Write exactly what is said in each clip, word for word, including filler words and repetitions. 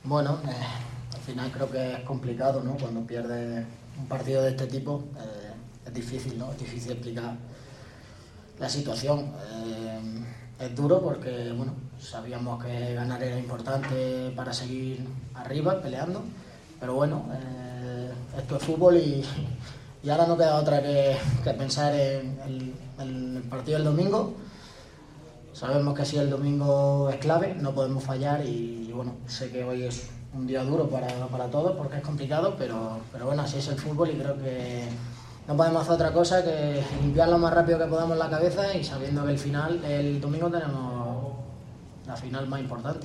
Bueno, eh, al final creo que es complicado, ¿no? Cuando pierdes un partido de este tipo, eh, es difícil, ¿no? Es difícil explicar la situación. Eh, es duro porque, bueno, sabíamos que ganar era importante para seguir arriba, peleando, pero bueno, eh, esto es fútbol y, y ahora no queda otra que, que pensar en el, en el partido del domingo. Sabemos que si el domingo es clave, no podemos fallar y, y bueno, sé que hoy es un día duro para, para todos porque es complicado, pero, pero bueno, así es el fútbol y creo que no podemos hacer otra cosa que limpiar lo más rápido que podamos la cabeza y sabiendo que el final, el domingo tenemos la final más importante.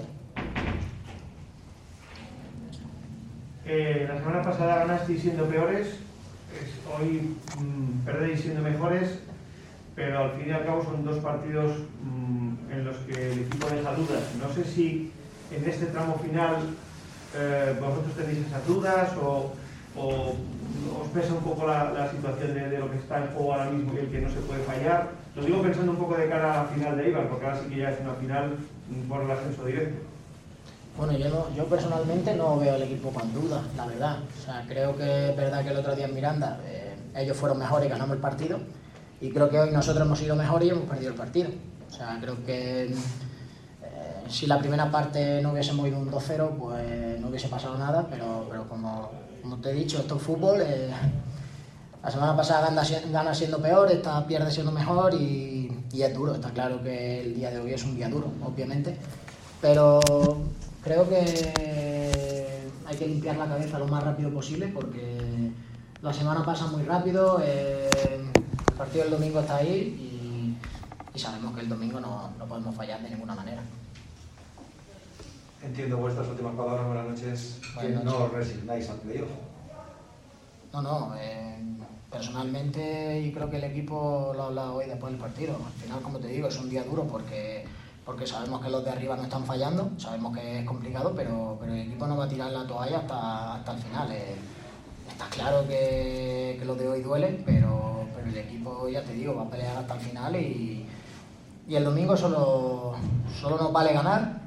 Eh, la semana pasada ganasteis siendo peores, es, hoy mmm, perdéis siendo mejores, pero al fin y al cabo son dos partidos mmm, en los que el equipo deja dudas. No sé si en este tramo final eh, vosotros tenéis esas dudas o, o os pesa un poco la, la situación de, de lo que está en juego ahora mismo y el que no se puede fallar. Lo digo pensando un poco de cara a la final de Eibar, porque ahora sí que ya es una final por el ascenso directo. Bueno, yo, no, yo personalmente no veo al equipo con dudas, la verdad. O sea, creo que es verdad que el otro día en Miranda eh, ellos fueron mejores y ganamos el partido. Y creo que hoy nosotros hemos sido mejores y hemos perdido el partido. O sea, creo que eh, si la primera parte no hubiésemos ido un dos cero, pues no hubiese pasado nada. Pero, pero como, como te he dicho, esto es fútbol. Eh, la semana pasada gana, gana siendo peor, esta pierde siendo mejor y, y es duro. Está claro que el día de hoy es un día duro, obviamente. Pero creo que hay que limpiar la cabeza lo más rápido posible porque la semana pasa muy rápido, eh, el partido del domingo está ahí y, y sabemos que el domingo no, no podemos fallar de ninguna manera. Entiendo vuestras últimas palabras, buenas noches, que Buenas no noches. os resignáis al playoff. No, no, eh, personalmente y creo que el equipo lo ha hablado hoy después del partido. Al final, como te digo, es un día duro porque, porque sabemos que los de arriba no están fallando, sabemos que es complicado, pero, pero el equipo no va a tirar la toalla hasta, hasta el final. Eh, está claro que, que los de hoy duelen, pero, pero el equipo, ya te digo, va a pelear hasta el final y, y el domingo solo, solo nos vale ganar.